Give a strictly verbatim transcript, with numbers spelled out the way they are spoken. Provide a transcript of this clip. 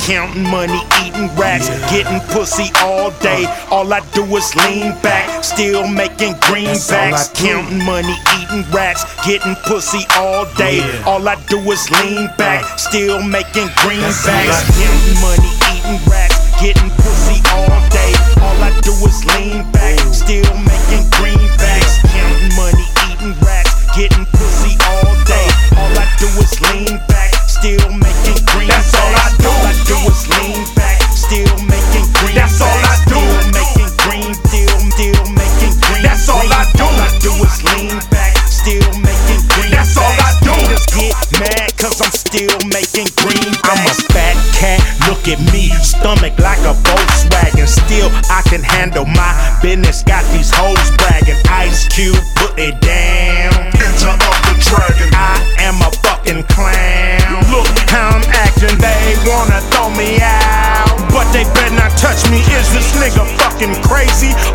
counting money, eating racks, getting pussy all day. All I do is lean back, still making greenbacks. Counting money, eating racks, getting pussy all day. All I do is lean back, still making greenbacks. Counting money, eating racks, getting pussy all day. All I do is lean back, still making greenbacks. Counting money, eating racks, getting pussy all day. All I do is lean back, still making greenbacks. That's all I do. All I do is lean back, still making greenbacks. That's all I do. Still making green, still, still making green. That's all I do. All I do is lean back, still making greenbacks. That's all I do. Haters get mad cause I'm still making greenbacks. I'm a fat cat, look at me, stomach like a Volkswagen. Still I can handle my business, got these hoes bragging. Ice Cube, put it down. Enter of the dragon. I am a fucking clown. Look how I'm acting, they wanna throw me out, but they better not touch me. Is this nigga fucking crazy?